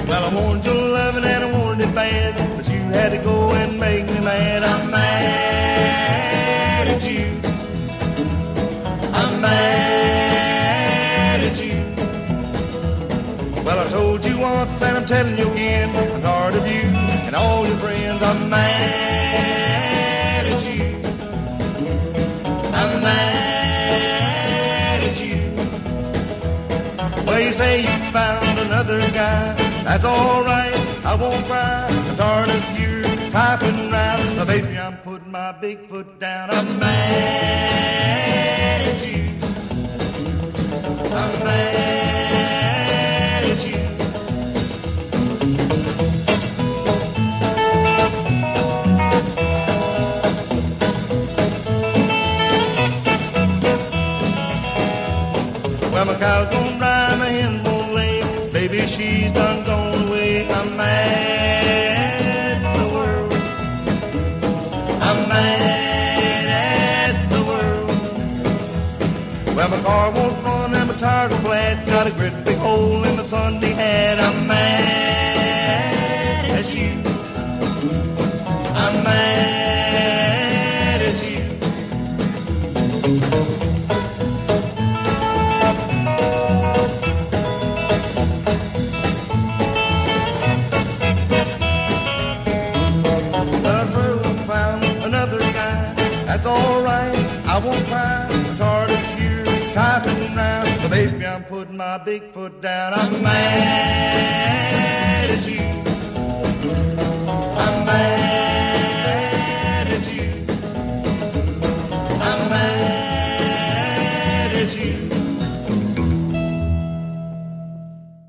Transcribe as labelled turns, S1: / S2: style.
S1: Well, I wanted your loving and I wanted it bad, but you had to go and make me mad. I'm mad at you. I'm mad at you. Well, I told you once and I'm telling you again, I'm tired of you and all your friends. I'm mad at you. I'm mad at you. Well, you say you found another guy. That's all right, I won't cry. I'm tired of you typing round. Now, baby, I'm putting my big foot down. I'm mad at you. I'm mad at you. Well, my cow's gonna dry, my hen won't lay. Baby, she's done gone away. I'm mad at the world. I'm mad at the world. Well, my car won't run and my tires are flat. Got a great big hole in my Sunday hat. I'm mad at you. I'm mad at you. That's all right, I won't cry. I'm tired of you typing round. So baby, I'm putting my big foot down. I'm mad at you. I'm mad at you. I'm mad at you.